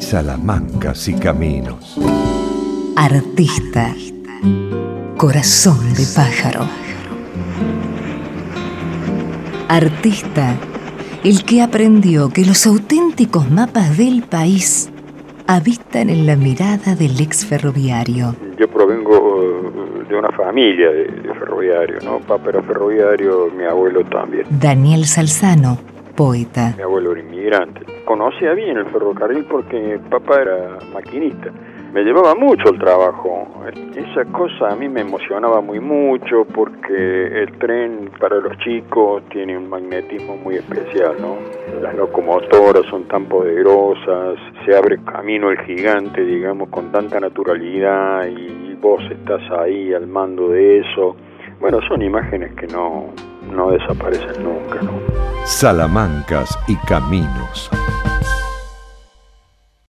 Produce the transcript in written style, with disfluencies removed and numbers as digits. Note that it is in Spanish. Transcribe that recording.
Salamancas y caminos. Artista, corazón de pájaro. Artista, el que aprendió que los auténticos mapas del país habitan en la mirada del ex ferroviario. Yo provengo de una familia de ferroviarios, ¿no? Papá era ferroviario, mi abuelo también. Daniel Salzano, poeta. Mi abuelo era inmigrante. Conocía bien el ferrocarril porque papá era maquinista. Me llevaba mucho el trabajo. Esa cosa a mí me emocionaba mucho porque el tren para los chicos tiene un magnetismo muy especial, ¿no? Las locomotoras son tan poderosas, se abre camino el gigante, digamos, con tanta naturalidad y vos estás ahí al mando de eso. Bueno, son imágenes que no desaparecen nunca, ¿no? Salamancas y caminos.